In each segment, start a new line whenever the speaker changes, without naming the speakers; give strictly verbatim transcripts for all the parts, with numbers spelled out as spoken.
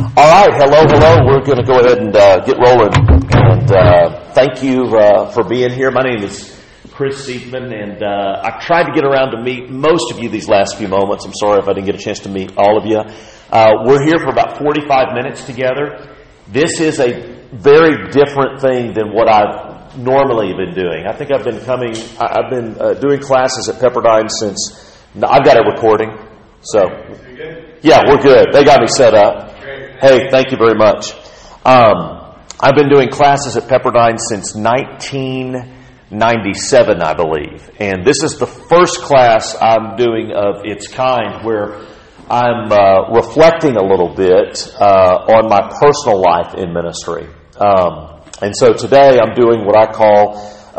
All right, hello, hello. We're going to go ahead and uh, get rolling. And uh, thank you uh, for being here. My name is Chris Siegman, and uh, I tried to get around to meet most of you these last few moments. I'm sorry if I didn't get a chance to meet all of you. Uh, we're here for about forty-five minutes together. This is a very different thing than what I've normally been doing. I think I've been coming, I've been uh, doing classes at Pepperdine since, I've got it recording, so. Yeah, we're good. They got me set up. Hey, thank you very much. Um, I've been doing classes at Pepperdine since nineteen ninety-seven, I believe. And this is the first class I'm doing of its kind where I'm uh, reflecting a little bit uh, on my personal life in ministry. Um, and so today I'm doing what I call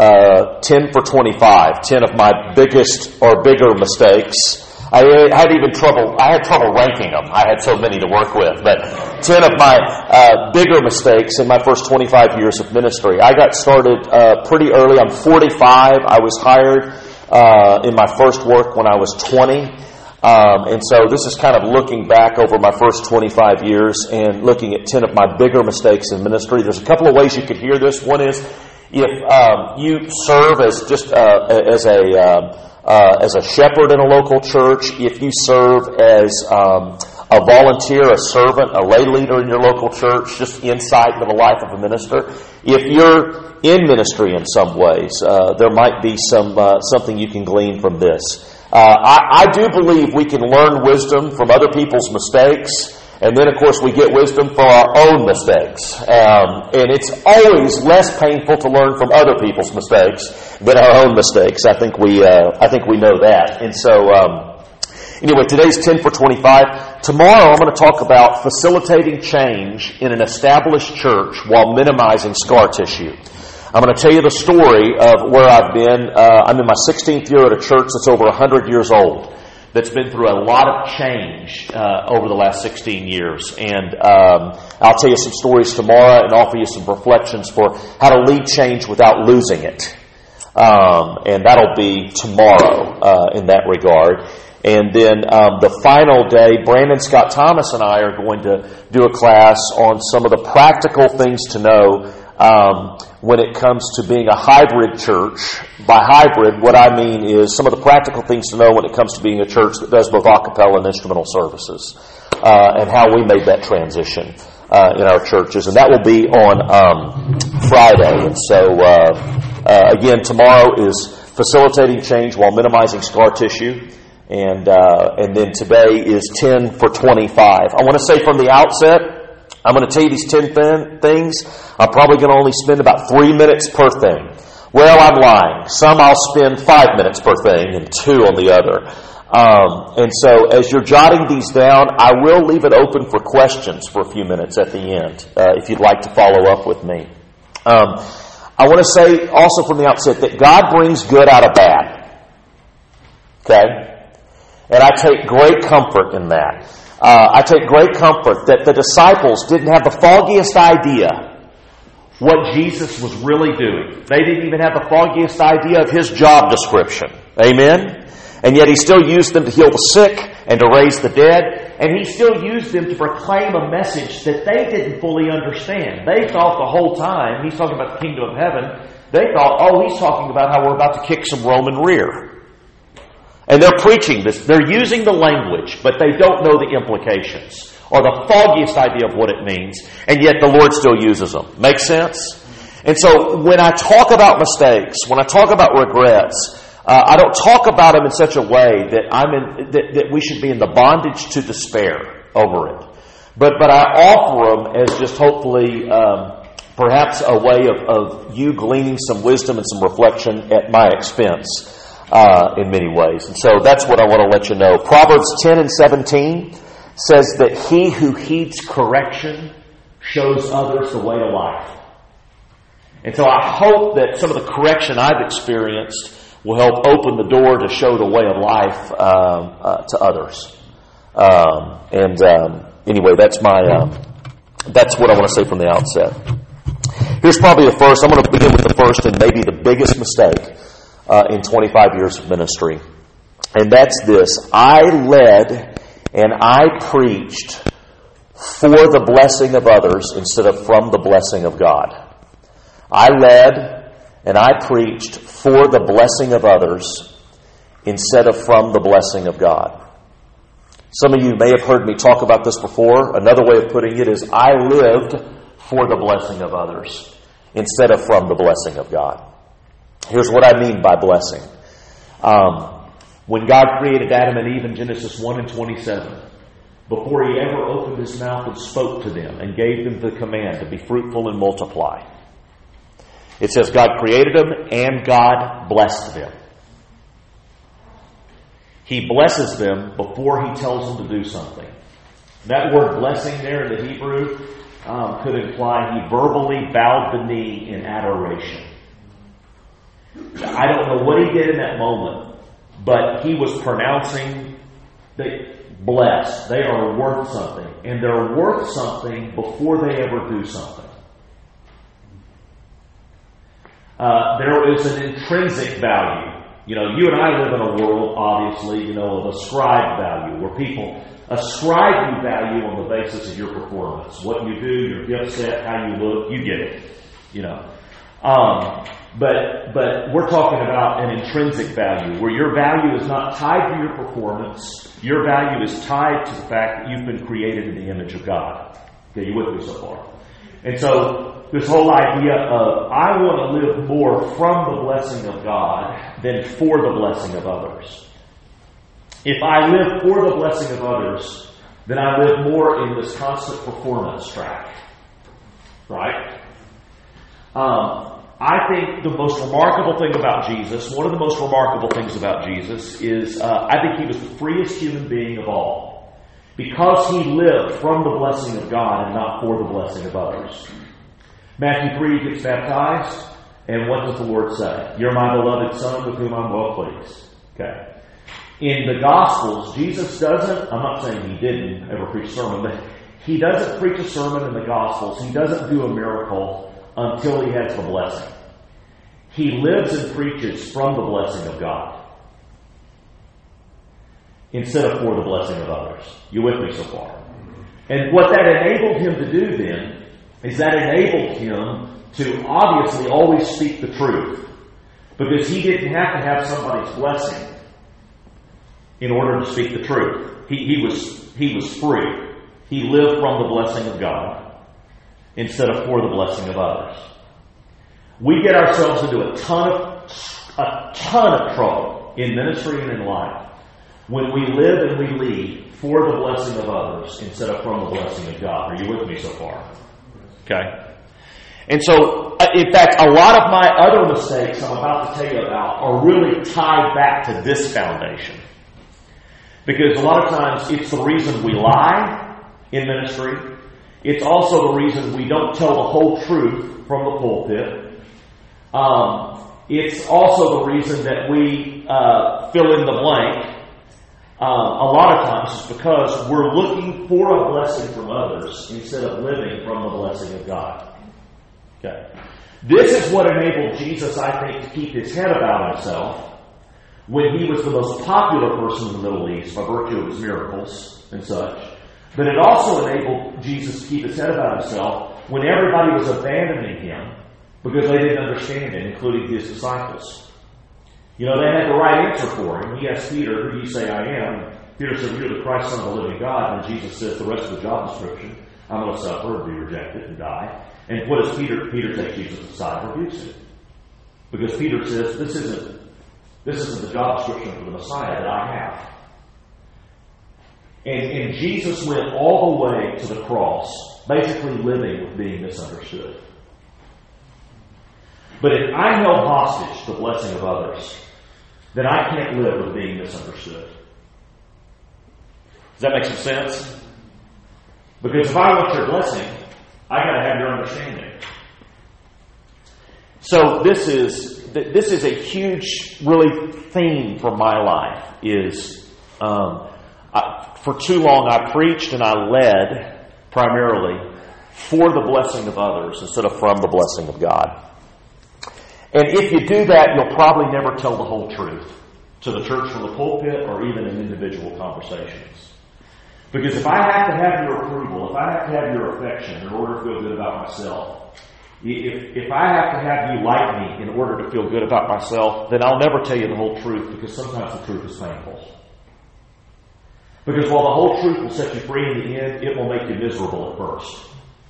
uh, ten for twenty-five, ten of my biggest or bigger mistakes. I had even trouble, I had trouble ranking them. I had so many to work with. But ten of my uh, bigger mistakes in my first twenty-five years of ministry. I got started uh, pretty early. I'm forty-five. I was hired uh, in my first work when I was twenty. Um, and so this is kind of looking back over my first twenty-five years and looking at ten of my bigger mistakes in ministry. There's a couple of ways you could hear this. One is if um, you serve as just uh, as a... Uh, Uh, as a shepherd in a local church, if you serve as um, a volunteer, a servant, a lay leader in your local church, just insight into the life of a minister. If you're in ministry in some ways, uh, there might be some uh, something you can glean from this. Uh, I, I do believe we can learn wisdom from other people's mistakes. And then, of course, we get wisdom for our own mistakes. Um, and it's always less painful to learn from other people's mistakes than our own mistakes. I think we, uh, I think we know that. And so, um, anyway, today's ten for twenty-five. Tomorrow, I'm going to talk about facilitating change in an established church while minimizing scar tissue. I'm going to tell you the story of where I've been. Uh, I'm in my sixteenth year at a church that's over one hundred years old, that's been through a lot of change uh, over the last sixteen years. And um, I'll tell you some stories tomorrow and offer you some reflections for how to lead change without losing it. Um, and that'll be tomorrow uh, in that regard. And then um, the final day, Brandon Scott Thomas and I are going to do a class on some of the practical things to know Um, when it comes to being a hybrid church. By hybrid, what I mean is some of the practical things to know when it comes to being a church that does both a cappella and instrumental services, uh, and how we made that transition uh, in our churches. And that will be on um, Friday. And so, uh, uh, again, tomorrow is facilitating change while minimizing scar tissue. And, uh, and then today is ten for twenty-five. I want to say from the outset, I'm going to tell you these ten th- things. I'm probably going to only spend about three minutes per thing. Well, I'm lying. Some I'll spend five minutes per thing and two on the other. Um, and so as you're jotting these down, I will leave it open for questions for a few minutes at the end, uh, if you'd like to follow up with me. Um, I want to say also from the outset that God brings good out of bad. Okay? And I take great comfort in that. Uh, I take great comfort that the disciples didn't have the foggiest idea what Jesus was really doing. They didn't even have the foggiest idea of His job description. Amen? And yet He still used them to heal the sick and to raise the dead. And He still used them to proclaim a message that they didn't fully understand. They thought the whole time, He's talking about the kingdom of heaven, they thought, oh, He's talking about how we're about to kick some Roman rear. And they're preaching this. They're using the language, but they don't know the implications or the foggiest idea of what it means. And yet the Lord still uses them. Make sense? And so when I talk about mistakes, when I talk about regrets, uh, I don't talk about them in such a way that I'm in that, that we should be in the bondage to despair over it. But but I offer them as just hopefully um, perhaps a way of, of you gleaning some wisdom and some reflection at my expense. Uh, in many ways. And so that's what I want to let you know. Proverbs ten and seventeen says that he who heeds correction shows others the way to life. And so I hope that some of the correction I've experienced will help open the door to show the way of life um, uh, to others. Um, and um, anyway, that's my uh, that's what I want to say from the outset. Here's probably the first. I'm going to begin with the first and maybe the biggest mistake Uh, in twenty-five years of ministry. And that's this. I led and I preached for the blessing of others instead of from the blessing of God. I led and I preached for the blessing of others instead of from the blessing of God. Some of you may have heard me talk about this before. Another way of putting it is I lived for the blessing of others instead of from the blessing of God. Here's what I mean by blessing. Um, when God created Adam and Eve in Genesis one and twenty-seven, before He ever opened His mouth and spoke to them and gave them the command to be fruitful and multiply, it says God created them and God blessed them. He blesses them before He tells them to do something. That word blessing there in the Hebrew um, could imply He verbally bowed the knee in adoration. I don't know what He did in that moment, but He was pronouncing that blessed. They are worth something. And they're worth something before they ever do something. Uh, there is an intrinsic value. You know, you and I live in a world, obviously, you know, of ascribed value, where people ascribe you value on the basis of your performance. What you do, your gift set, how you look, you get it. You know. Um, but but we're talking about an intrinsic value, where your value is not tied to your performance. Your value is tied to the fact that you've been created in the image of God. Okay, you with me so far? And so this whole idea of I want to live more from the blessing of God than for the blessing of others. If I live for the blessing of others, then I live more in this constant performance track. Right? Um, I think the most remarkable thing about Jesus, one of the most remarkable things about Jesus is uh, I think He was the freest human being of all. Because He lived from the blessing of God and not for the blessing of others. Matthew three, He gets baptized, and what does the Lord say? You're my beloved Son with whom I'm well pleased. Okay. In the Gospels, Jesus doesn't, I'm not saying He didn't ever preach a sermon, but He doesn't preach a sermon in the Gospels. He doesn't do a miracle until He has the blessing. He lives and preaches from the blessing of God instead of for the blessing of others. You with me so far? And what that enabled Him to do then is that enabled Him to obviously always speak the truth, because He didn't have to have somebody's blessing in order to speak the truth. He, he was he was free. He lived from the blessing of God instead of for the blessing of others. We get ourselves into a ton of a ton of trouble in ministry and in life when we live and we lead for the blessing of others instead of from the blessing of God. Are you with me so far? Okay. And so, in fact, a lot of my other mistakes I'm about to tell you about are really tied back to this foundation. Because a lot of times it's the reason we lie in ministry. It's also the reason we don't tell the whole truth from the pulpit. Um, it's also the reason that we uh, fill in the blank. Um, a lot of times it's because we're looking for a blessing from others instead of living from the blessing of God. Okay. This is what enabled Jesus, I think, to keep his head about himself when he was the most popular person in the Middle East by virtue of his miracles and such. But it also enabled Jesus to keep his head about himself when everybody was abandoning him because they didn't understand it, including his disciples. You know, they had the right answer for him. He asked Peter, "Who do you say I am?" Peter said, "You're the Christ, Son of the living God." And Jesus says, the rest of the job description, I'm going to suffer and be rejected and die. And what does Peter? Peter takes Jesus aside and rebukes him. Because Peter says, this isn't, this isn't the job description for the Messiah that I have. And, and Jesus went all the way to the cross, basically living with being misunderstood. But if I held hostage the blessing of others, then I can't live with being misunderstood. Does that make some sense? Because if I want your blessing, I got to have your understanding. So this is this is a huge, really theme for my life. Is um, I, for too long I preached and I led primarily for the blessing of others instead of from the blessing of God. And if you do that, you'll probably never tell the whole truth to the church from the pulpit or even in individual conversations. Because if I have to have your approval, if I have to have your affection in order to feel good about myself, if, if I have to have you like me in order to feel good about myself, then I'll never tell you the whole truth, because sometimes the truth is painful. Because while the whole truth will set you free in the end, it will make you miserable at first.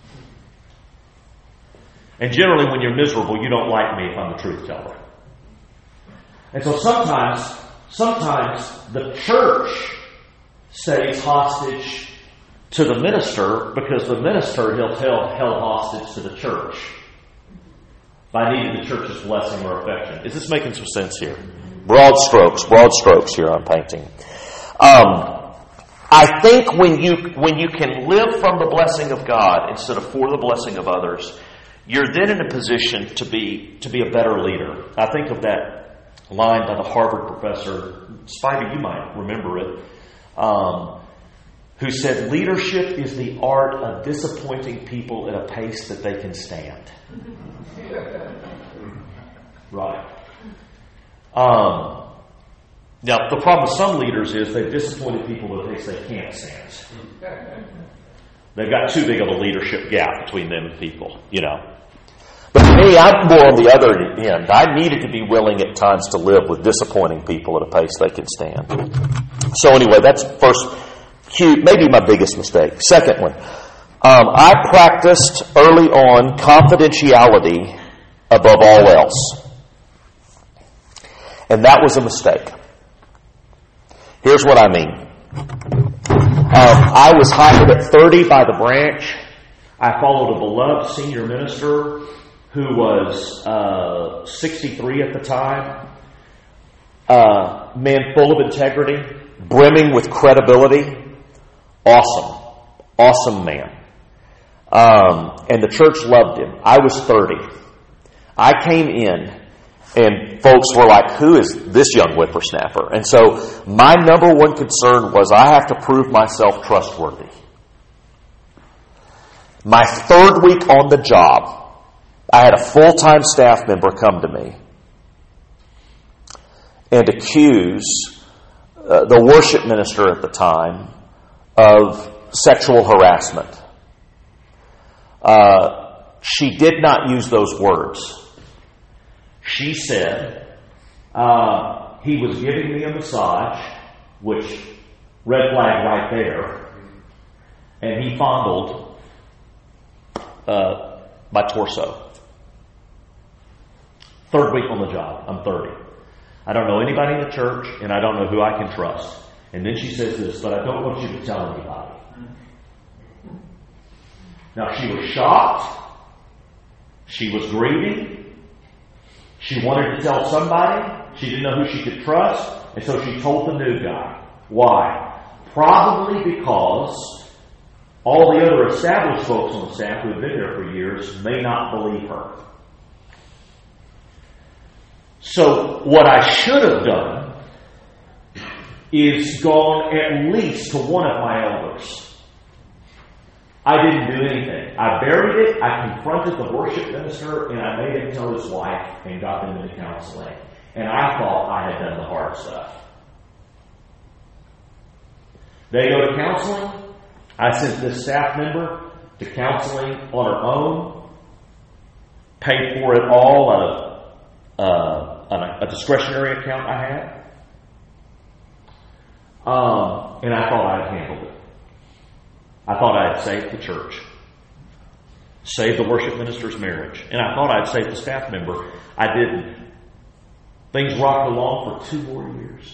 And generally when you're miserable, you don't like me if I'm the truth teller. And so sometimes, sometimes the church stays hostage to the minister, because the minister he'll tell held hostage to the church by needing the church's blessing or affection. Is this making some sense here? Broad strokes, broad strokes here I'm painting. Um, I think when you when you can live from the blessing of God instead of for the blessing of others, you're then in a position to be to be a better leader. I think of that line by the Harvard professor, Spivey, you might remember it, um, who said, "Leadership is the art of disappointing people at a pace that they can stand." Right. Um, now, the problem with some leaders is they've disappointed people at a pace they can't stand. They've got too big of a leadership gap between them and people, you know. But for me, I'm more on the other end. I needed to be willing at times to live with disappointing people at a pace they can stand. So anyway, that's first cue, maybe my biggest mistake. Second one, um, I practiced early on confidentiality above all else. And that was a mistake. Here's what I mean. Um, I was hired at thirty by the branch. I followed a beloved senior minister who was uh, sixty-three at the time. Uh, man full of integrity, brimming with credibility. Awesome. Awesome man. Um, and the church loved him. I was thirty. I came in and folks were like, who is this young whippersnapper? And so my number one concern was I have to prove myself trustworthy. My third week on the job, I had a full-time staff member come to me and accuse uh, the worship minister at the time of sexual harassment. Uh, she did not use those words. She said uh, he was giving me a massage, which red flag right there, and he fondled uh, my torso. Third week on the job. I'm thirty. I don't know anybody in the church, and I don't know who I can trust. And then she says this, but I don't want you to tell anybody. Now, she was shocked. She was grieving. She wanted to tell somebody. She didn't know who she could trust. And so she told the new guy. Why? Probably because all the other established folks on the staff who had been there for years may not believe her. So what I should have done is gone at least to one of my elders. I didn't do anything. I buried it, I confronted the worship minister, and I made him tell his wife and got them into counseling. And I thought I had done the hard stuff. They go to counseling. I sent this staff member to counseling on her own, paid for it all out of uh, a discretionary account I had. Um, and I thought I had handled it. I thought I had saved the church, saved the worship minister's marriage, and I thought I had saved the staff member. I didn't. Things rocked along for two more years.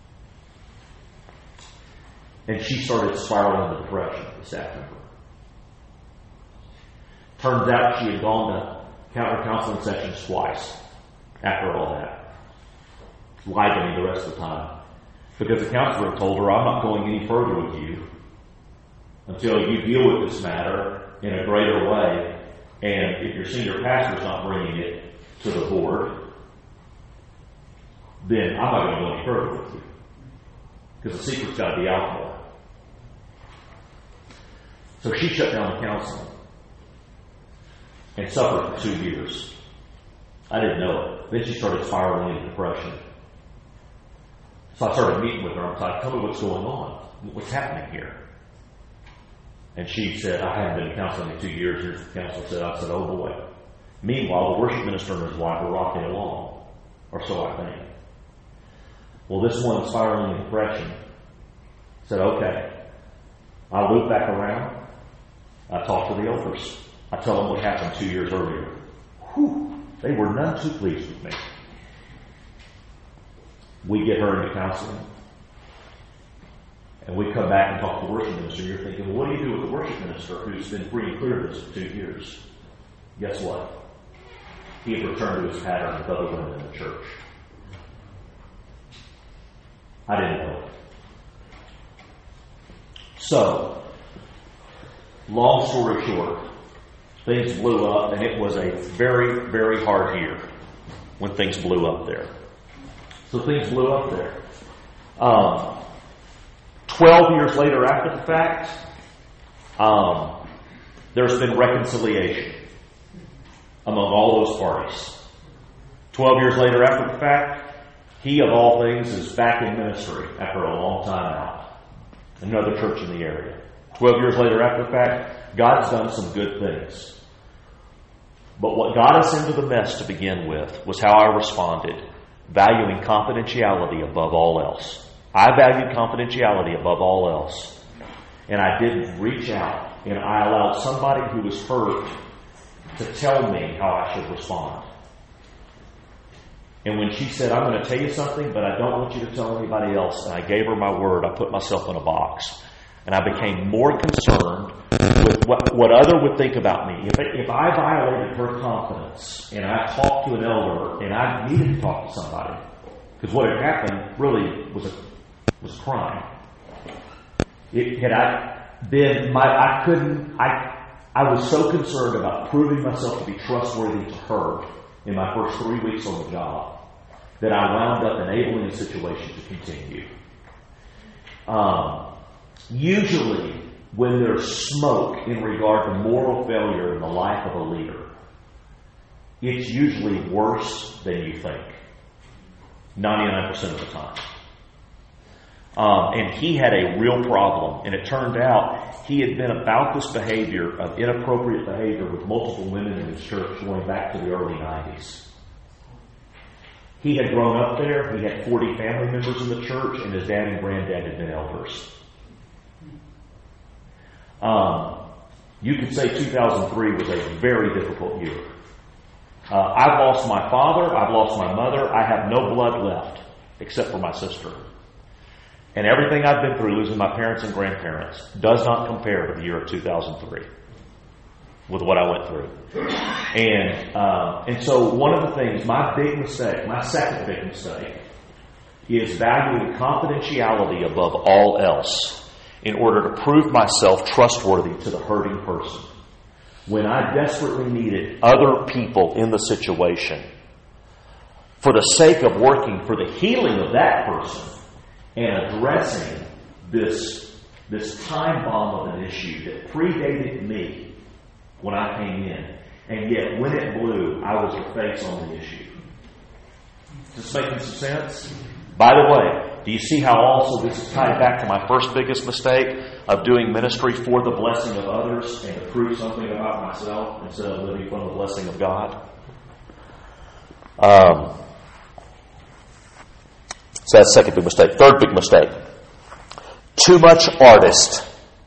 And she started spiraling into depression, the staff member. Turns out she had gone to counter counseling sessions twice after all that. Lied to me the rest of the time. Because the counselor told her, I'm not going any further with you until you deal with this matter in a greater way. And if your senior pastor's not bringing it to the board, then I'm not going to go any further with you. Because the secret's got to be out there. So she shut down the counseling and suffered for two years. I didn't know it. Then she started spiraling into depression. So I started meeting with her. I was like, tell me what's going on. What's happening here? And she said, I haven't been in counseling in two years. Here's what the counselor said. I said, oh boy. Meanwhile, the worship minister and his wife are rocking along, or so I think. Well, this one spiraling depression said, okay, I'll loop back around. I talk to the elders. I tell them what happened two years earlier. Whew, they were none too pleased with me. We get her into counseling. And we come back and talk to the worship minister. You're thinking, well, what do you do with the worship minister who's been free and clear of this for two years? Guess what? He had returned to his pattern with other women in the church. I didn't know. So, long story short, things blew up, and it was a very, very hard year when things blew up there. So things blew up there. Um, Twelve years later after the fact, um, there's been reconciliation among all those parties. Twelve years later after the fact, he of all things is back in ministry after a long time out. Another church in the area. Twelve years later after the fact, God's done some good things. But what got us into the mess to begin with was how I responded, valuing confidentiality above all else. I valued confidentiality above all else. And I didn't reach out, and I allowed somebody who was hurt to tell me how I should respond. And when she said, I'm going to tell you something, but I don't want you to tell anybody else, and I gave her my word, I put myself in a box. And I became more concerned with what, what other would think about me. If, if I violated her confidence, and I talked to an elder, and I needed to talk to somebody, because what had happened really was a was crime. It, had I been my, I couldn't. I I was so concerned about proving myself to be trustworthy to her in my first three weeks on the job that I wound up enabling the situation to continue. Um, usually, when there's smoke in regard to moral failure in the life of a leader, it's usually worse than you think. ninety-nine percent of the time. Um, and he had a real problem. And it turned out he had been about this behavior of inappropriate behavior with multiple women in his church going back to the early nineties. He had grown up there. He had forty family members in the church, and his dad and granddad had been elders. Um, you could say two thousand three was a very difficult year. Uh, I've lost my father. I've lost my mother. I have no blood left except for my sister. And everything I've been through, losing my parents and grandparents, does not compare to the year of two thousand three with what I went through. And uh, and so one of the things, my big mistake, my second big mistake, is valuing confidentiality above all else in order to prove myself trustworthy to the hurting person. When I desperately needed other people in the situation for the sake of working for the healing of that person, and addressing this, this time bomb of an issue that predated me when I came in. And yet, when it blew, I was the face on the issue. Is this making some sense? By the way, do you see how also this is tied back to my first biggest mistake of doing ministry for the blessing of others and to prove something about myself instead of living from the blessing of God? Um... So that's the second big mistake. Third big mistake. Too much artist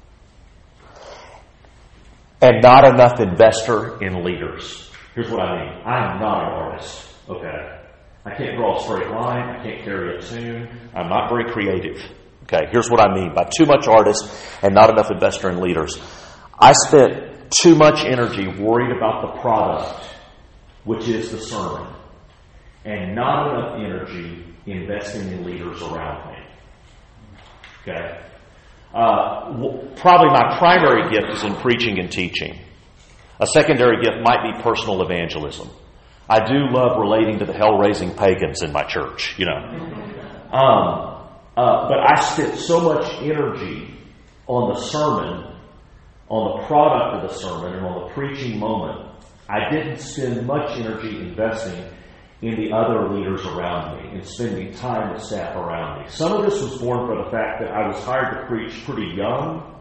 and not enough investor in leaders. Here's what I mean. I'm not an artist. Okay. I can't draw a straight line. I can't carry a tune. I'm not very creative. Okay. Here's what I mean by too much artist and not enough investor in leaders. I spent too much energy worried about the product, which is the sermon, and not enough energy investing in leaders around me. Okay? Uh, w- probably my primary gift is in preaching and teaching. A secondary gift might be personal evangelism. I do love relating to the hell-raising pagans in my church, you know. Um, uh, but I spent so much energy on the sermon, on the product of the sermon, and on the preaching moment, I didn't spend much energy investing in the other leaders around me and spending time with staff around me. Some of this was born from the fact that I was hired to preach pretty young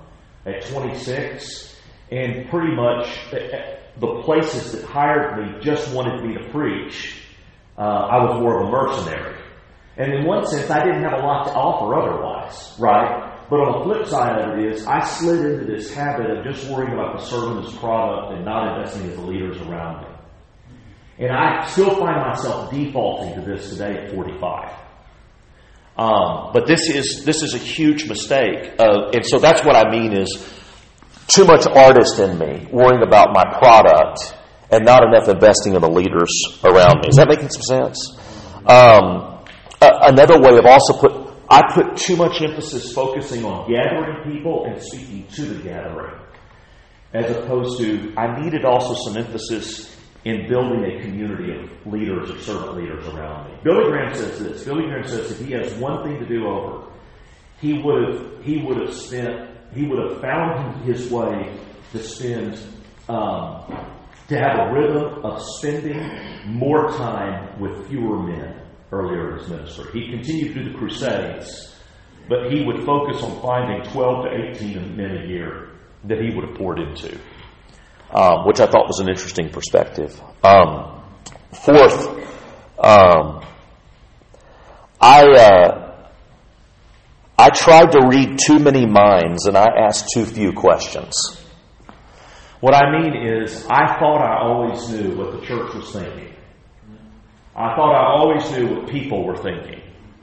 at twenty-six, and pretty much the places that hired me just wanted me to preach. Uh, I was more of a mercenary. And in one sense, I didn't have a lot to offer otherwise, right? But on the flip side of it is, I slid into this habit of just worrying about the sermon as product and not investing in the leaders around me. And I still find myself defaulting to this today at forty-five. Um, but this is this is a huge mistake. Uh, and so that's what I mean is too much artist in me, worrying about my product and not enough investing in the leaders around me. Is that making some sense? Um, a- another way of also put, I put too much emphasis focusing on gathering people and speaking to the gathering, as opposed to, I needed also some emphasis in building a community of leaders or servant leaders around me. Billy Graham says this. Billy Graham says if he has one thing to do over, he would have he would have spent he would have found his way to spend um, to have a rhythm of spending more time with fewer men earlier in his ministry. He continued through the Crusades, but he would focus on finding twelve to eighteen men a year that he would have poured into. Um, which I thought was an interesting perspective. Um, fourth, um, I uh, I tried to read too many minds and I asked too few questions. What I mean is, I thought I always knew what the church was thinking. I thought I always knew what people were thinking.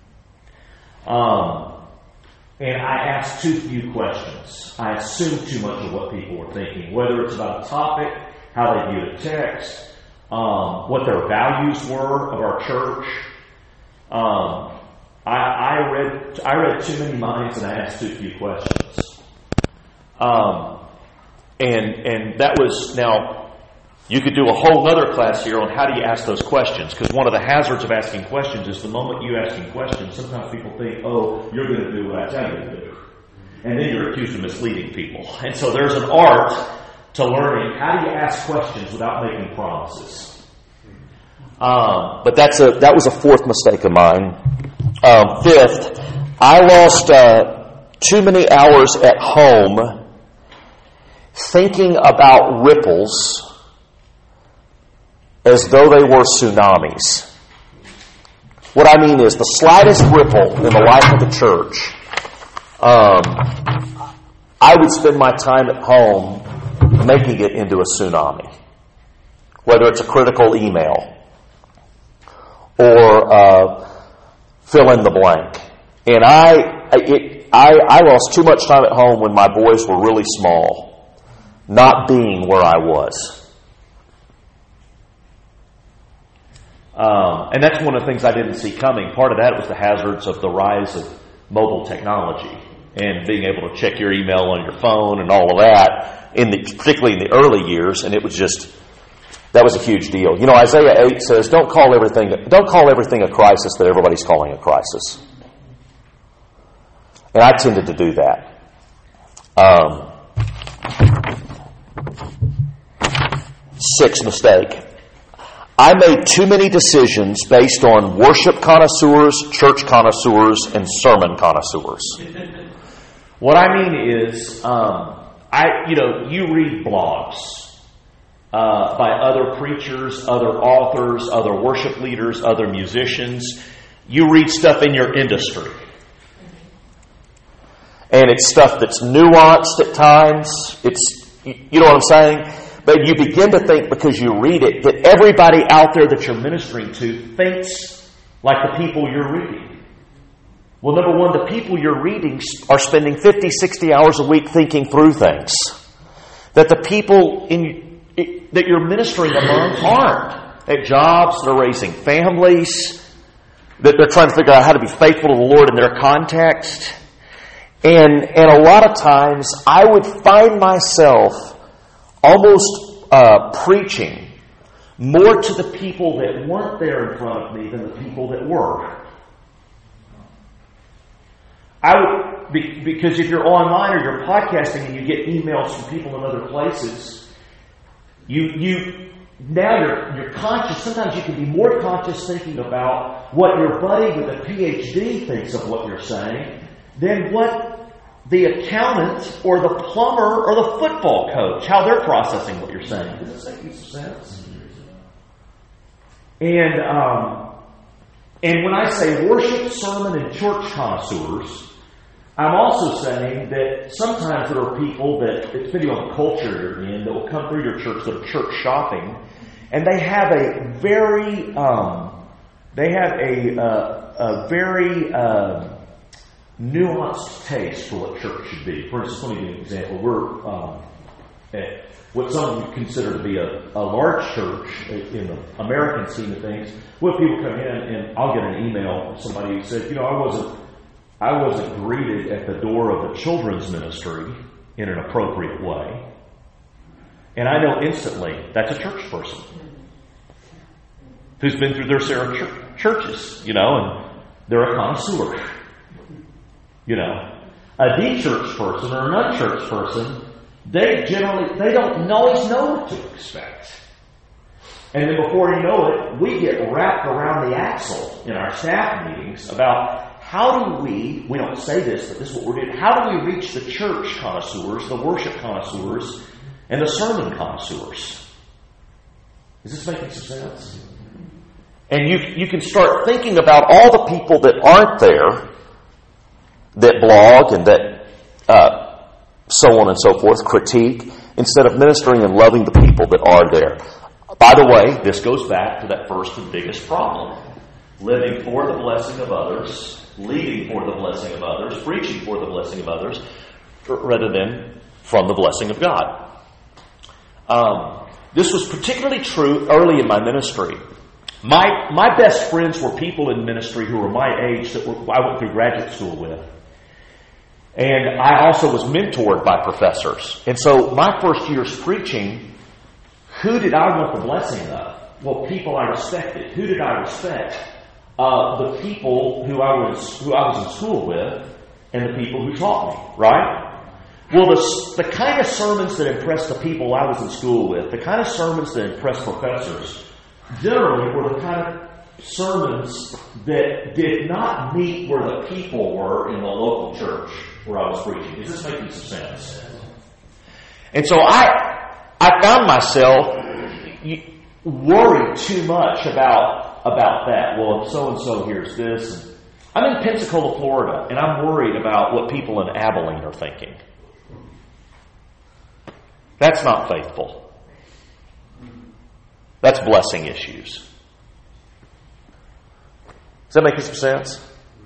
Um, And I asked too few questions. I assumed too much of what people were thinking, whether it's about a topic, how they viewed a text, um, what their values were of our church. Um, I, I read I read too many minds and I asked too few questions. Um, and and that was now. You could do a whole other class here on how do you ask those questions, because one of the hazards of asking questions is the moment you asking questions, sometimes people think, oh, you're going to do what I tell you to do. And then you're accused of misleading people. And so there's an art to learning how do you ask questions without making promises. Um, but that's a that was a fourth mistake of mine. Um, fifth, I lost uh, too many hours at home thinking about ripples as though they were tsunamis. What I mean is the slightest ripple in the life of the church, um, I would spend my time at home making it into a tsunami. Whether it's a critical email or uh, fill in the blank. And I, it, I, I lost too much time at home when my boys were really small, not being where I was. Um, and that's one of the things I didn't see coming. Part of that was the hazards of the rise of mobile technology and being able to check your email on your phone and all of that, in the, particularly in the early years. And it was just, that was a huge deal. You know, Isaiah eight says, don't call everything, don't call everything a crisis that everybody's calling a crisis. And I tended to do that. Um, sixth mistake. I made too many decisions based on worship connoisseurs, church connoisseurs, and sermon connoisseurs. What I mean is, um, I you know, you read blogs uh, by other preachers, other authors, other worship leaders, other musicians. You read stuff in your industry. And it's stuff that's nuanced at times. It's, you know what I'm saying? But you begin to think, because you read it, that everybody out there that you're ministering to thinks like the people you're reading. Well, number one, the people you're reading are spending fifty, sixty hours a week thinking through things that the people in that you're ministering among aren't. At jobs, they're raising families, that they're trying to figure out how to be faithful to the Lord in their context. And, and a lot of times, I would find myself almost uh, preaching more to the people that weren't there in front of me than the people that were. I would, be, because if you're online or you're podcasting and you get emails from people in other places, you you now you're you're conscious. Sometimes you can be more conscious thinking about what your buddy with a P H D thinks of what you're saying than what the accountant or the plumber or the football coach, how they're processing what you're saying. Does this make sense? And um, and when I say worship, sermon, and church connoisseurs, I'm also saying that sometimes there are people that, depending on the culture you're in, that will come through your church, that are church shopping, and they have a very, um, they have a, uh, a very uh, nuanced taste for what church should be. For instance, let me give you an example. We're um, at what some would consider to be a, a large church in the American scheme of things. When people come in, and I'll get an email from somebody who said, you know, I wasn't, I wasn't greeted at the door of the children's ministry in an appropriate way. And I know instantly that's a church person who's been through their Sarah ch- churches, you know, and they're a connoisseur. You know, a de-church person or an unchurched person, they generally, they don't always know what to expect. And then before you know it, we get wrapped around the axle in our staff meetings about how do we, we don't say this, but this is what we're doing, how do we reach the church connoisseurs, the worship connoisseurs, and the sermon connoisseurs? Is this making some sense? And you, you can start thinking about all the people that aren't there, that blog and that uh, so on and so forth, critique, instead of ministering and loving the people that are there. By the way, this goes back to that first and biggest problem. Living for the blessing of others, leading for the blessing of others, preaching for the blessing of others, rather than from the blessing of God. Um, this was particularly true early in my ministry. My my best friends were people in ministry who were my age that were, I went through graduate school with. And I also was mentored by professors. And so my first year's preaching, who did I want the blessing of? Well, people I respected. Who did I respect? Uh, the people who I was who I was in school with and the people who taught me, right? Well, the, the kind of sermons that impressed the people I was in school with, the kind of sermons that impressed professors, generally were the kind of sermons that did not meet where the people were in the local church where I was preaching. Is this making some sense? And so I I found myself worried too much about, about that. Well, so-and-so hears this. I'm in Pensacola, Florida, and I'm worried about what people in Abilene are thinking. That's not faithful. That's blessing issues. Does that make some sense?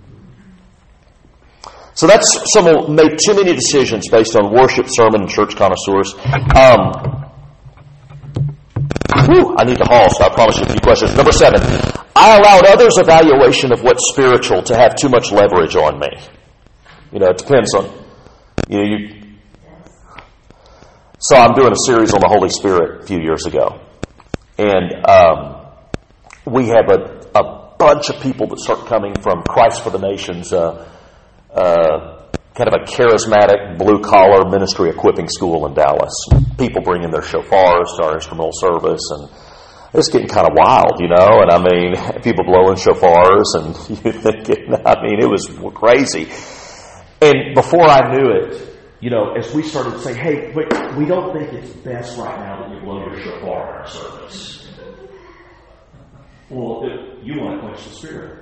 So that's someone made too many decisions based on worship, sermon, and church connoisseurs. Um, whew, I need to haul, so I promise you a few questions. Number seven, I allowed others' evaluation of what's spiritual to have too much leverage on me. You know, it depends on, you know, you. So I'm doing a series on the Holy Spirit a few years ago. And um, we have a, a bunch of people that start coming from Christ for the Nations, uh, uh, kind of a charismatic blue-collar ministry equipping school in Dallas. People bring in their shofars to our instrumental service, and it's getting kind of wild, you know. And I mean, people blowing shofars, and you thinking, I mean, it was crazy. And before I knew it, you know, as we started to say, hey, wait, we don't think it's best right now that you blow your shofar in our service. Well, it, you want to quench the Spirit.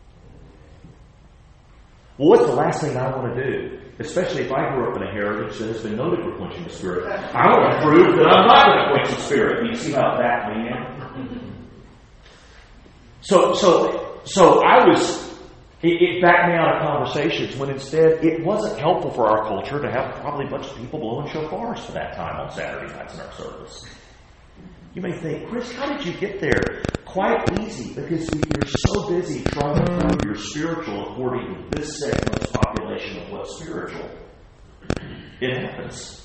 Well, what's the last thing I want to do? Especially if I grew up in a heritage that has been noted for quenching the Spirit. I want to prove that I'm not going to quench the Spirit. You see how that began? So, so, so I was... It, it backed me out of conversations when instead it wasn't helpful for our culture to have probably a bunch of people blowing shofars for that time on Saturday nights in our service. You may think, Chris, how did you get there? Quite easy, because you're so busy trying to prove you're spiritual according to this segment's population of what's spiritual. It happens.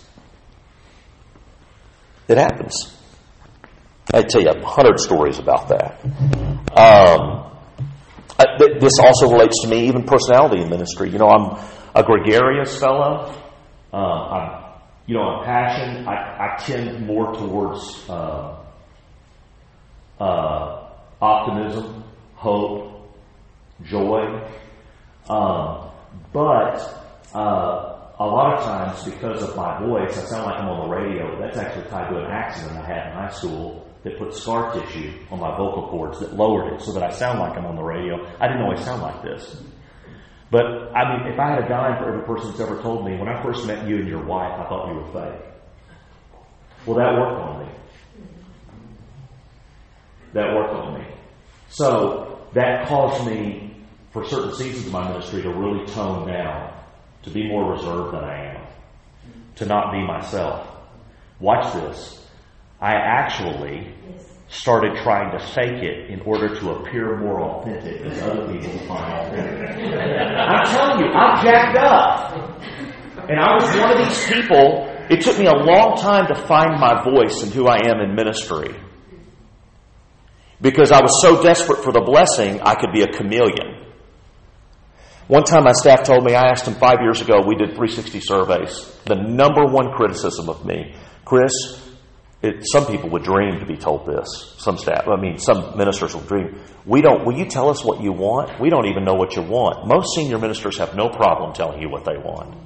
It happens. I tell you a hundred stories about that. Um, I, th- this also relates to me, even personality in ministry. You know, I'm a gregarious fellow. Uh, I'm, you know, I'm passionate. I, I tend more towards uh, uh, optimism, hope, joy. Um, but uh, a lot of times, because of my voice, I sound like I'm on the radio. That's actually tied to an accident I had in high school that put scar tissue on my vocal cords that lowered it so that I sound like I'm on the radio. I didn't always sound like this. But, I mean, if I had a dime for every person that's ever told me, when I first met you and your wife, I thought you were fake. Well, that worked on me. That worked on me. So, that caused me, for certain seasons of my ministry, to really tone down, to be more reserved than I am, to not be myself. Watch this. I actually started trying to fake it in order to appear more authentic than other people find authentic. I'm telling you, I'm jacked up. And I was one of these people. It took me a long time to find my voice and who I am in ministry. Because I was so desperate for the blessing, I could be a chameleon. One time my staff told me, I asked them five years ago, we did three sixty surveys. The number one criticism of me, Chris, it, some people would dream to be told this. Some staff, I mean, some ministers will dream. We don't, will you tell us what you want? We don't even know what you want. Most senior ministers have no problem telling you what they want.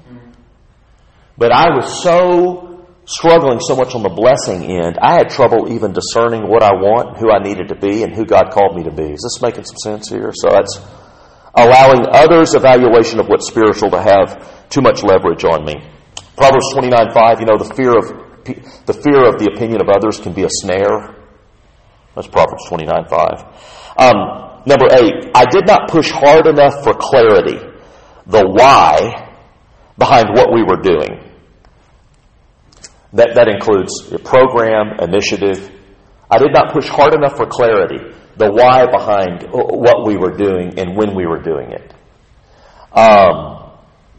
But I was so struggling so much on the blessing end, I had trouble even discerning what I want, who I needed to be, and who God called me to be. Is this making some sense here? So that's allowing others' evaluation of what's spiritual to have too much leverage on me. Proverbs twenty-nine five, you know, the fear of the fear of the opinion of others can be a snare. That's Proverbs twenty-nine five. Um, number eight, I did not push hard enough for clarity, the why behind what we were doing. That, that includes a program, initiative. I did not push hard enough for clarity, the why behind what we were doing and when we were doing it. Um,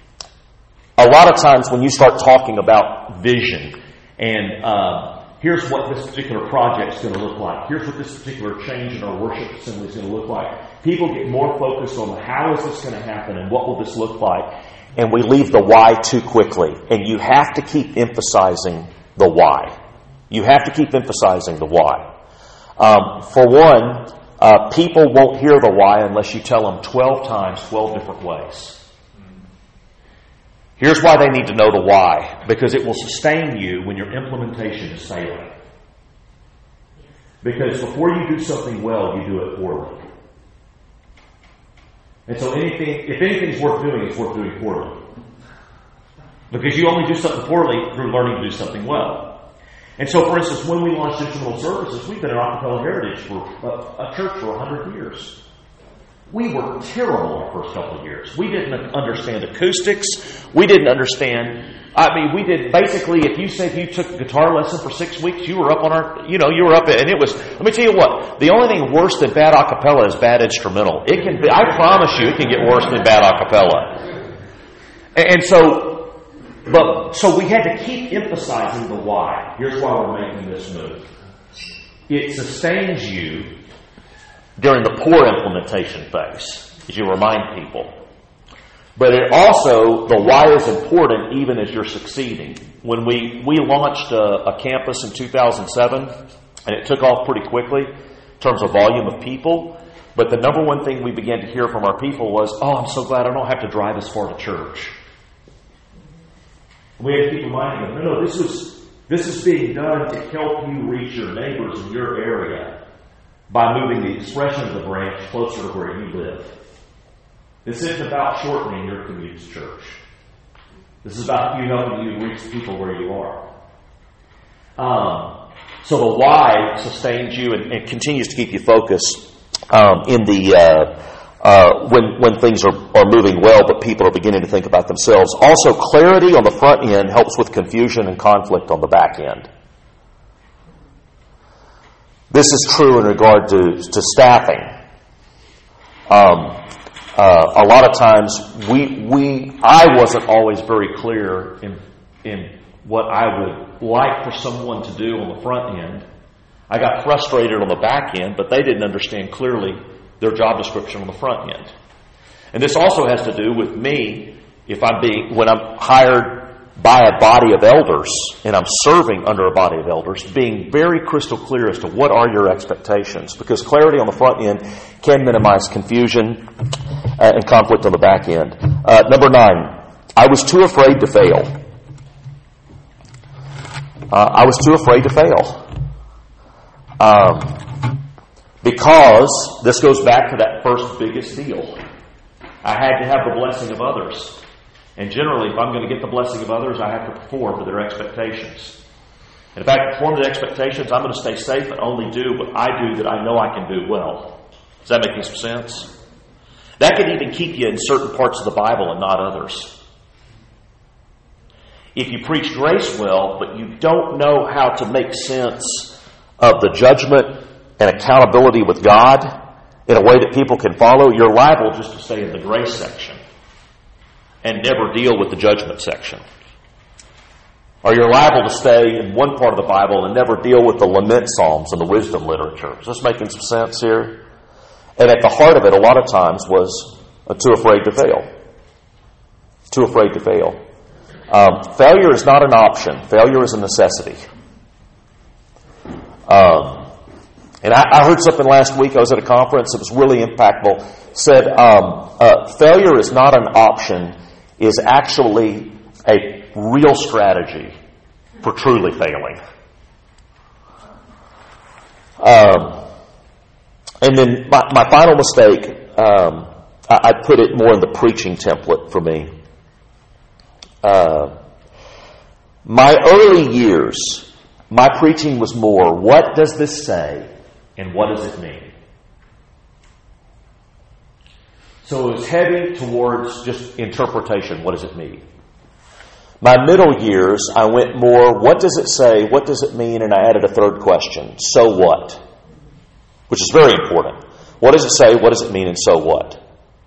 a lot of times when you start talking about vision and uh, here's what this particular project is going to look like, here's what this particular change in our worship assembly is going to look like, people get more focused on how is this going to happen and what will this look like, and we leave the why too quickly. And you have to keep emphasizing the why. You have to keep emphasizing the why. Um, for one, Uh, people won't hear the why unless you tell them twelve times, twelve different ways. Here's why they need to know the why. Because it will sustain you when your implementation is failing. Because before you do something well, you do it poorly. And so anything, if anything's worth doing, it's worth doing poorly. Because you only do something poorly through learning to do something well. And so, for instance, when we launched Instrumental Services, we've been in Acapella Heritage for a, a church for one hundred years. We were terrible our first couple of years. We didn't understand acoustics. We didn't understand... I mean, we did... Basically, if you say if you took a guitar lesson for six weeks, you were up on our... You know, you were up... And it was... Let me tell you what. The only thing worse than bad acapella is bad instrumental. It can be... I promise you, it can get worse than bad acapella. And, and so... But so we had to keep emphasizing the why. Here's why we're making this move. It sustains you during the poor implementation phase, as you remind people. But it also, the why is important even as you're succeeding. When we, we launched a, a campus in two thousand seven, and it took off pretty quickly in terms of volume of people, but the number one thing we began to hear from our people was, oh, I'm so glad I don't have to drive as far to church. We had to keep reminding them, no, no, this is, this is being done to help you reach your neighbors in your area by moving the expression of the branch closer to where you live. This isn't about shortening your commute to church. This is about you helping you reach people where you are. Um, so the why sustains you and, and continues to keep you focused um, in the... Uh, Uh, when when things are, are moving well, but people are beginning to think about themselves. Also, clarity on the front end helps with confusion and conflict on the back end. This is true in regard to, to staffing. Um, uh, a lot of times, we we I wasn't always very clear in in what I would like for someone to do on the front end. I got frustrated on the back end, but they didn't understand clearly their job description on the front end. And this also has to do with me, if I'm being, when I'm hired by a body of elders and I'm serving under a body of elders, being very crystal clear as to what are your expectations, because clarity on the front end can minimize confusion uh, and conflict on the back end. Uh, number nine, I was too afraid to fail. Uh, I was too afraid to fail. Um, because this goes back to that first biggest deal. I had to have the blessing of others. And generally, if I'm going to get the blessing of others, I have to perform to their expectations. And if I perform to their expectations, I'm going to stay safe and only do what I do that I know I can do well. Does that make some sense? That could even keep you in certain parts of the Bible and not others. If you preach grace well, but you don't know how to make sense of the judgment and accountability with God in a way that people can follow, you're liable just to stay in the grace section and never deal with the judgment section. Or you're liable to stay in one part of the Bible and never deal with the lament psalms and the wisdom literature. Is this making some sense here? And at the heart of it, a lot of times, was uh, too afraid to fail. Too afraid to fail. Um, failure is not an option. Failure is a necessity. Um, and I, I heard something last week. I was at a conference. It was really impactful. It said, um, uh, failure is not an option, is actually a real strategy for truly failing. Um, and then my, my final mistake, um, I, I put it more in the preaching template for me. Uh, my early years, my preaching was more, what does this say and what does it mean? So it was heavy towards just interpretation. What does it mean? My middle years, I went more, what does it say? What does it mean? And I added a third question. So what? Which is very important. What does it say? What does it mean? And so what?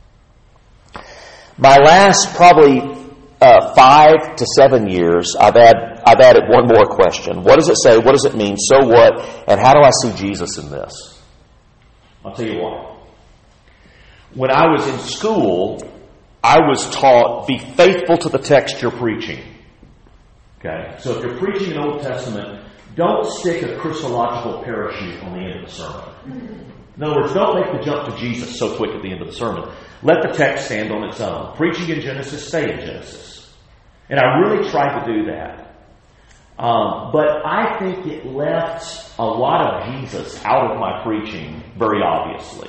My last probably uh, five to seven years, I've, add, I've added one more question. What does it say? What does it mean? So what? And how do I see Jesus in this? I'll tell you what. When I was in school, I was taught, be faithful to the text you're preaching. Okay? So if you're preaching an Old Testament, don't stick a Christological parachute on the end of the sermon. In other words, don't make the jump to Jesus so quick at the end of the sermon. Let the text stand on its own. Preaching in Genesis, stay in Genesis. And I really tried to do that. Um, but I think it left a lot of Jesus out of my preaching very obviously.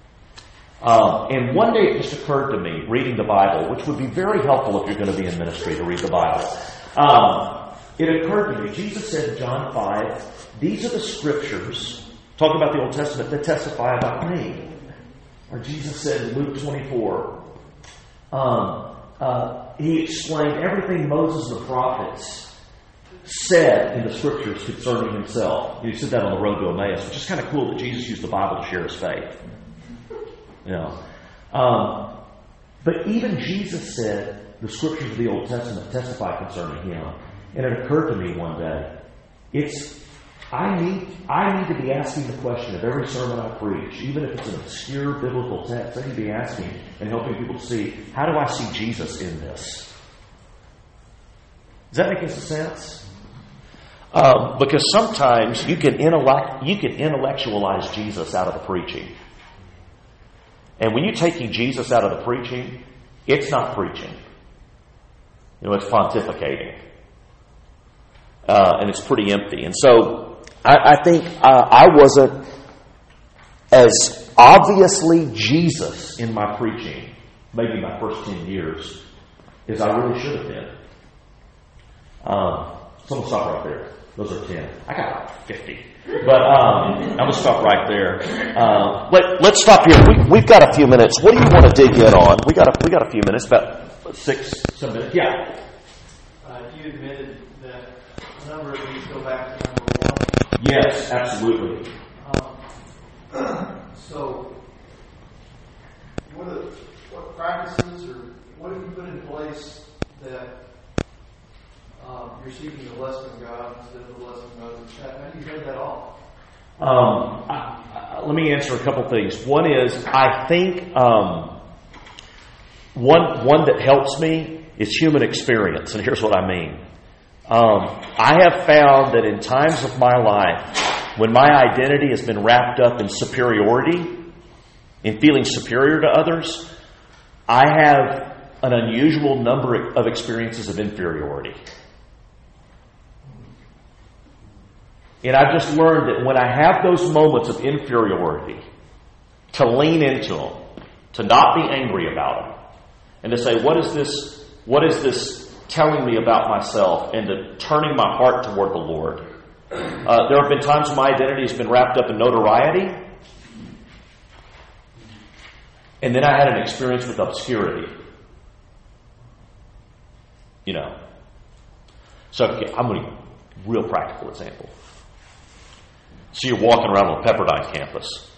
Um, and one day it just occurred to me, reading the Bible, which would be very helpful if you're going to be in ministry to read the Bible. Um, it occurred to me, Jesus said in John five, these are the scriptures, talking about the Old Testament, that testify about me. Or Jesus said in Luke twenty-four, um, uh, he explained everything Moses and the prophets said in the scriptures concerning himself. He said that on the road to Emmaus, which is kind of cool that Jesus used the Bible to share his faith. You know, um, but even Jesus said the scriptures of the Old Testament testify concerning him. And it occurred to me one day, it's I need I need to be asking the question of every sermon I preach, even if it's an obscure biblical text. I need to be asking and helping people to see, how do I see Jesus in this? Does that make any sense? Um, because sometimes you can intellect you can intellectualize Jesus out of the preaching. And when you're taking Jesus out of the preaching, it's not preaching. You know, it's pontificating. Uh, and it's pretty empty. And so I, I think uh, I wasn't as obviously Jesus in my preaching, maybe my first ten years, as I really should have been. Um, so I'm going to stop right there. Those are ten. I got like fifty. But um, I'm going to stop right there. Uh, let, let's stop here. We, we've got a few minutes. What do you want to dig in on? We got a, we got a few minutes, about six, seven minutes. Yeah.
Uh, you admitted that a number of these go back to number one.
Yes, absolutely.
Um, so, what, are, what practices or what have you put in place that Um, you're seeking the blessing of God instead of the blessing of others? How do you head that off?
Um, I, I, let me answer a couple things. One is, I think um, one one that helps me is human experience, and here's what I mean. Um, I have found that in times of my life, when my identity has been wrapped up in superiority, in feeling superior to others, I have an unusual number of experiences of inferiority. And I've just learned that when I have those moments of inferiority, to lean into them, to not be angry about them, and to say, what is this, what is this telling me about myself, and to turning my heart toward the Lord. Uh, there have been times when my identity has been wrapped up in notoriety, and then I had an experience with obscurity. You know. So okay, I'm going to give a real practical example. So you're walking around on the Pepperdine campus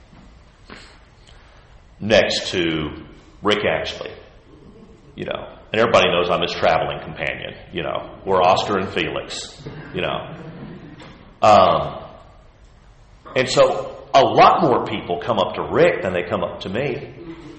next to Rick Ashley, you know, and everybody knows I'm his traveling companion, you know, we're Oscar and Felix, you know. Um, and so a lot more people come up to Rick than they come up to me.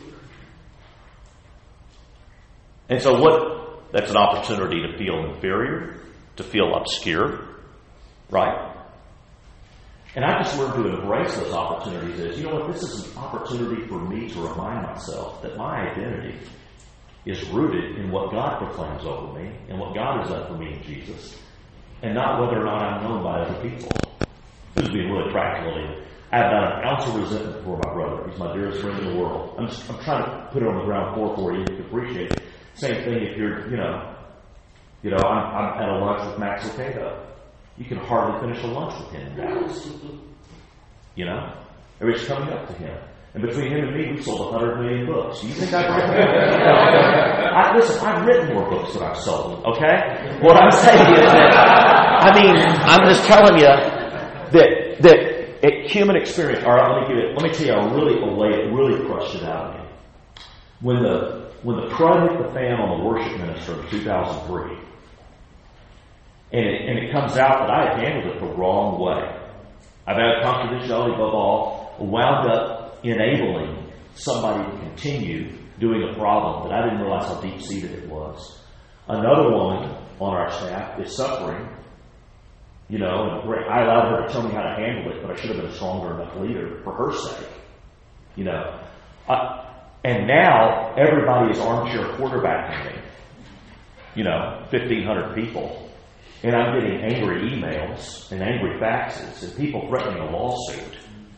And so what, that's an opportunity to feel inferior, to feel obscure, right? And I just learned to embrace those opportunities as, you know what, this is an opportunity for me to remind myself that my identity is rooted in what God proclaims over me and what God has done for me in Jesus, and not whether or not I'm known by other people. This is being really practical. I have not an ounce of resentment for my brother. He's my dearest friend in the world. I'm, just, I'm trying to put it on the ground floor for you to appreciate it. Same thing if you're, you know, you know, I'm, I'm at a lunch with Max Lucado. You can hardly finish a lunch with him in Dallas. You know? Everybody's coming up to him. And between him and me, we've sold one hundred million books. Do you think I've written I, Listen, I've written more books than I've sold, okay? What I'm saying is that, I mean, I'm just telling you that, that it, human experience, all right, let me give it, let me tell you, I really, a way it really crushed it out of me. When the, when the crud hit the fan on the worship minister in two thousand three, And it, and it comes out that I had handled it the wrong way. I've had confidentiality above all, wound up enabling somebody to continue doing a problem that I didn't realize how deep-seated it was. Another woman on our staff is suffering, you know, and I allowed her to tell me how to handle it, but I should have been a stronger enough leader for her sake, you know. I, and now everybody is armchair quarterbacking me, you know, fifteen hundred people. And I'm getting angry emails and angry faxes and people threatening a lawsuit.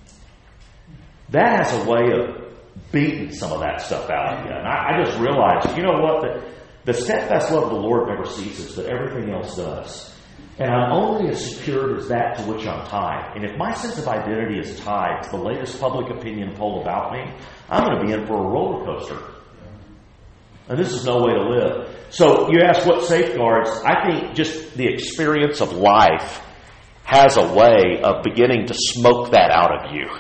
That has a way of beating some of that stuff out of you. And I, I just realized, you know what? The, the steadfast love of the Lord never ceases, but everything else does. And I'm only as secured as that to which I'm tied. And if my sense of identity is tied to the latest public opinion poll about me, I'm going to be in for a roller coaster. And this is no way to live. So you ask what safeguards. I think just the experience of life has a way of beginning to smoke that out of you.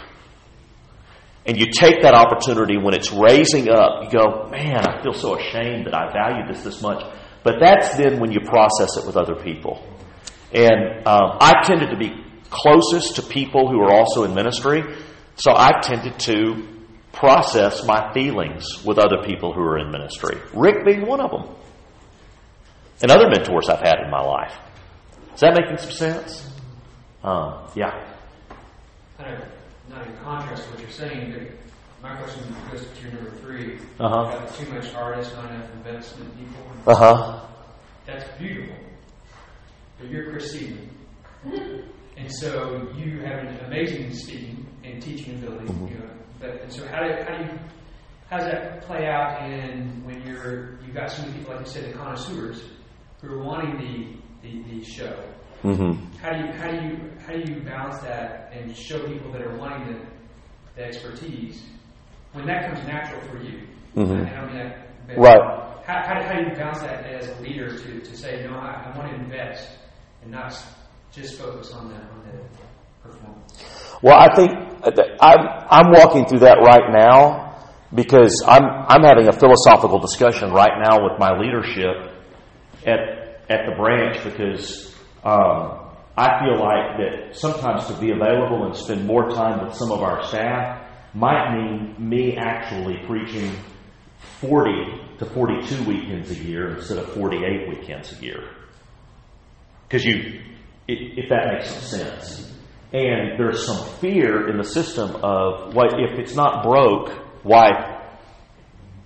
And you take that opportunity when it's raising up. You go, man, I feel so ashamed that I value this this much. But that's then when you process it with other people. And um, I tended to be closest to people who are also in ministry. So I've tended to process my feelings with other people who are in ministry. Rick being one of them. And other mentors I've had in my life. Is that making some sense? Um, yeah.
Kind of not in contrast to what you're saying, but my question goes to your number three.
Uh-huh.
About too much artist, not enough investment people.
Uh-huh.
That's beautiful. But you're Chris Seaman. And so you have an amazing speaking and teaching ability. Mm-hmm. You know, but, and so how do, how do you how does that play out in when you're you've got so many people, like you said, the connoisseurs who are wanting the the, the show?
Mm-hmm. How
do you how do you how do you balance that and show people that are wanting the, the expertise when that comes natural for you?
Mm-hmm.
And I don't mean that, but
right.
How, how, do, how do you balance that as a leader to, to say, no, I, I want to invest and not just focus on the on the performance?
Well, I think I'm I'm walking through that right now because I'm I'm having a philosophical discussion right now with my leadership at at the branch because um, I feel like that sometimes to be available and spend more time with some of our staff might mean me actually preaching forty to forty-two weekends a year instead of forty-eight weekends a year. Because you, if that makes some sense. And there's some fear in the system of, what if it's not broke, why,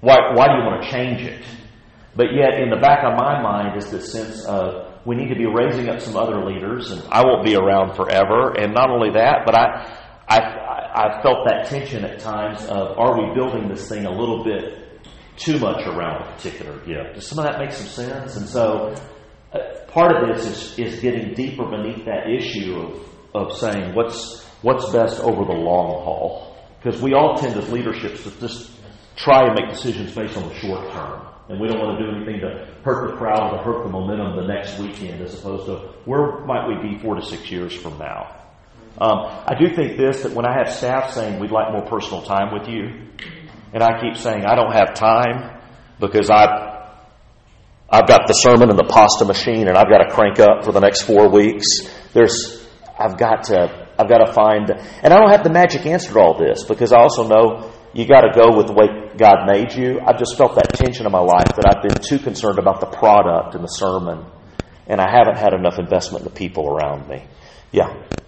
why, why do you want to change it? But yet, in the back of my mind is this sense of we need to be raising up some other leaders, and I won't be around forever. And not only that, but I, I, I felt that tension at times of, are we building this thing a little bit too much around a particular gift? Does some of that make some sense? And so, uh, part of this is, is getting deeper beneath that issue of, of saying what's what's best over the long haul. Because we all tend as leaderships to just try and make decisions based on the short term. And we don't want to do anything to hurt the crowd or to hurt the momentum the next weekend, as opposed to where might we be four to six years from now. Um, I do think this, that when I have staff saying we'd like more personal time with you, and I keep saying I don't have time because I've, I've got the sermon and the pasta machine and I've got to crank up for the next four weeks. There's, I've got to, I've got to find, and I don't have the magic answer to all this, because I also know you got to go with the way God made you. I've just felt that tension in my life that I've been too concerned about the product and the sermon, and I haven't had enough investment in the people around me. Yeah.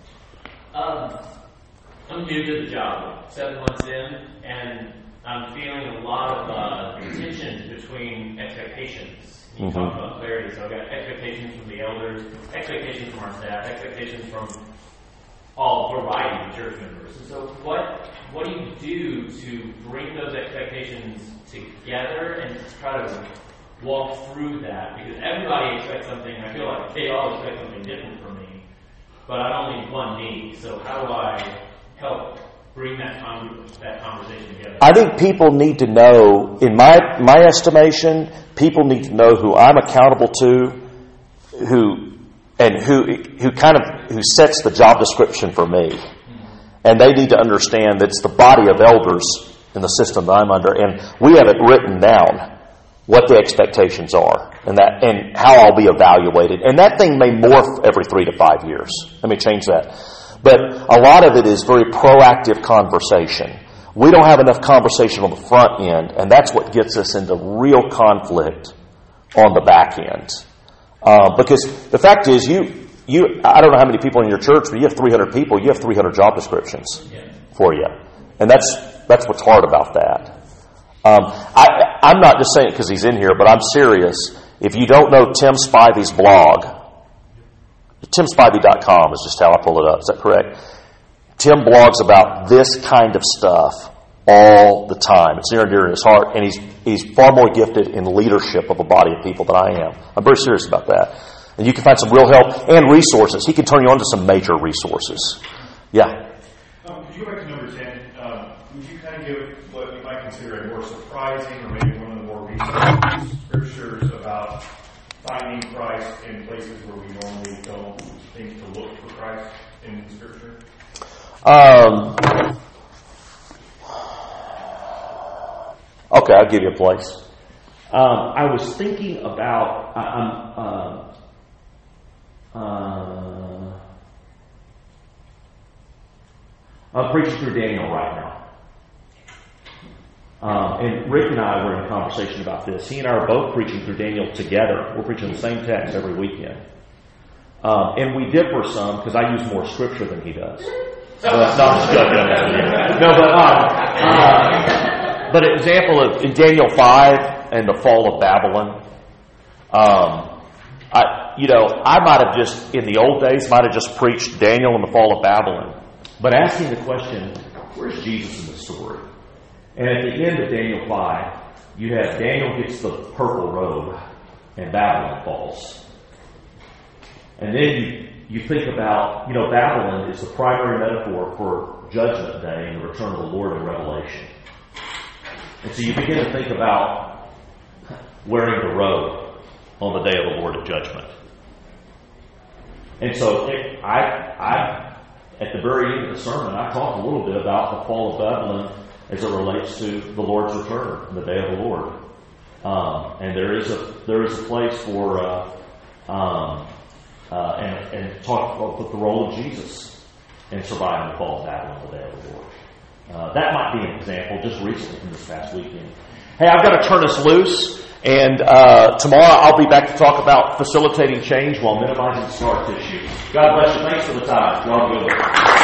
Um, I'm new to the job, seven months in, and I'm feeling a lot of uh, tension between expectations. You
Mm-hmm.
talk about clarity, so I've got expectations from the elders, expectations from our staff, expectations from all variety of church members. And so what what do you do to bring those expectations together and try to walk through that? Because everybody expects something. I feel like they all expect something different from me, but I only one need. So how do I help bring that con- that conversation together?
I think people need to know, in my my estimation, people need to know who I'm accountable to, who and who who kind of who sets the job description for me. And they need to understand that it's the body of elders in the system that I'm under, and we have it written down what the expectations are and that and how I'll be evaluated. And that thing may morph every three to five years. Let me change that. But a lot of it is very proactive conversation. We don't have enough conversation on the front end, and that's what gets us into real conflict on the back end. Uh, because the fact is, you, you, I don't know how many people in your church, but you have three hundred people, you have three hundred job descriptions
Yeah.
for you. And that's that's what's hard about that. Um, I, I'm not just saying it because he's in here, but I'm serious. If you don't know Tim Spivey's blog, tim spivey dot com is just how I pull it up. Is that correct? Tim blogs about this kind of stuff all the time. It's near and dear to his heart, and he's he's far more gifted in leadership of a body of people than I am. I'm very serious about that. And you can find some real help and resources. He can turn you on to some major resources. Yeah.
Um, could you go back to number ten? Um, would you kind of give what you might consider a more surprising, or maybe one of the more recent scriptures about finding Christ in places where we normally don't think to look for Christ in Scripture?
Um, okay, I'll give you a place. Um, I was thinking about. I, I'm. Uh, uh, I'm preaching through Daniel right now. Um, and Rick and I were in a conversation about this. He and I are both preaching through Daniel together. We're preaching the same text every weekend. Um, and we differ some because I use more scripture than he does. So, no, I'm just joking. No, but um, uh, but an example of in Daniel five and the fall of Babylon. Um, I, you know, I might have just in the old days might have just preached Daniel and the fall of Babylon, but asking the question, where's Jesus in the story? And at the end of Daniel five, you have Daniel gets the purple robe and Babylon falls. And then you, you think about, you know, Babylon is the primary metaphor for Judgment Day and the return of the Lord in Revelation. And so you begin to think about wearing the robe on the day of the Lord of Judgment. And so it, I, I, at the very end of the sermon, I talked a little bit about the fall of Babylon as it relates to the Lord's return, the day of the Lord. Um, and there is a there is a place for uh, um, uh, and, and talk about the role of Jesus in surviving the fall of Babylon, the day of the Lord. Uh, that might be an example just recently from this past weekend. Hey, I've got to turn us loose, and uh, tomorrow I'll be back to talk about facilitating change while minimizing scar tissue. God bless you. Thanks for the time. Y'all good.